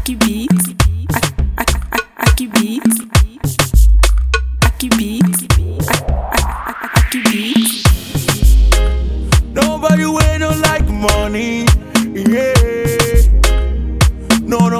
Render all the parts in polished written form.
Aki beat, Aki beat, Aki beat, Aki beat. Nobody way don't like money, yeah. No.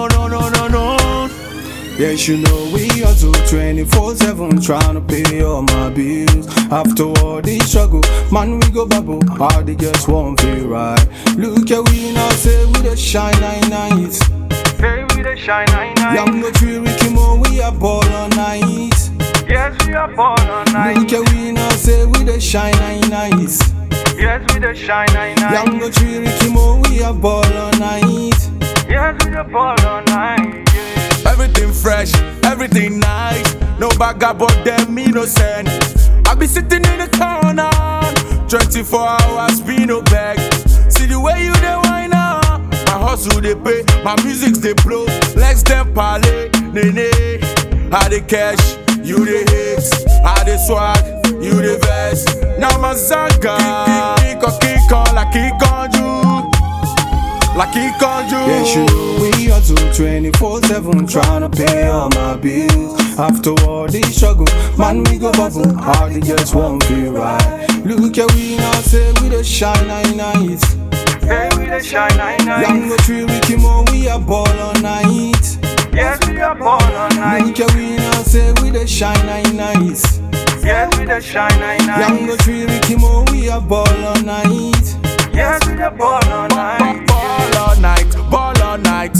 Yes, you know we hustle 24/7 trying to pay all my bills. After all this struggle, man, we go bubble. All the girls won't feel right. Look at we now, say we the shine night. Say we the shine night. Young go tree Ricky Mo, we are ball all night. Yes, we are ball all night. Look at we now, say we the shine night. Yes, we the shine night. Young go tree Ricky Mo, we are ball all night. Yes, we the ball all night. Everything fresh, everything nice. No bag about them, me no send. I be sitting in the corner, 24 hours, be no bag. See the way you dey wine up. My hustle they pay, my music's they blow. Legs them parlay, nene. How they cash, you they hate. How they swag, you they vest. Now my zaga, kick on like kick on you. Like he called you. Yes, you know we hustle 24/7 trying to pay all my bills. After all this struggle, man, we go bubble. All the girls won't feel right. Look at we now, say we the shine night. Say we the shine night. Young go tree Ricky Mo, we are ball all night. Yes, we are ball all night. Look at we now, say we the shine night. Yes, we the shine night. Young go tree Ricky Mo, we are ball all night. Yes, we the ball all night. Ball all night,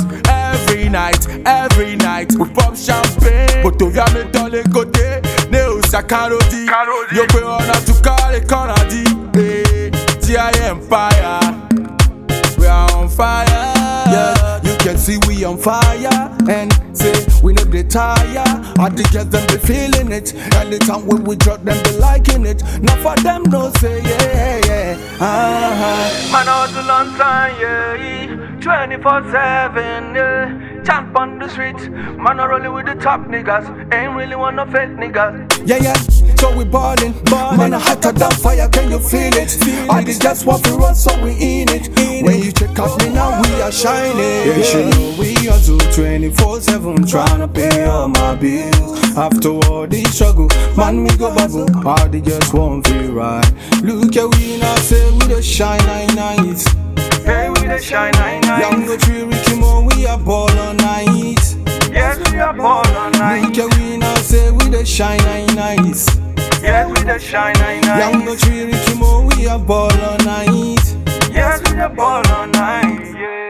every night. We pop champagne, but ovviamente dans les côtés, Neo Sakarodi. Yo pe on a tout cas les Canadi. TI Empire, we are on fire. Yeah, you can see we on fire and say we no dey tire. All the girls them be feeling it. Anytime when we drop them be liking it. Now for them no say yeah. Man hustle on time, yeah. 24/7, yeah. Champ on the streets, man, I rolling with the top niggas. Ain't really want no fake niggas. Yeah. So we ballin', man, I hotter than fire. Can you feel it? All the girls want to run, so we in it. When you check out me now, we are shining. Yeah, you know we hustle 24/7 trying to pay all my bills. After all this struggle, man, we go bubble. All the girls won't feel right. Look at we now, say we the shine night. Say we the shine night. Young go tree Ricky Mo, we are ball all night. Yes, we are ball all night. Look at we now, say we the shine night. Yes, we the shine night. Young go tree Ricky Mo, we are ball all night. Yes, we the ball all night. Yeah.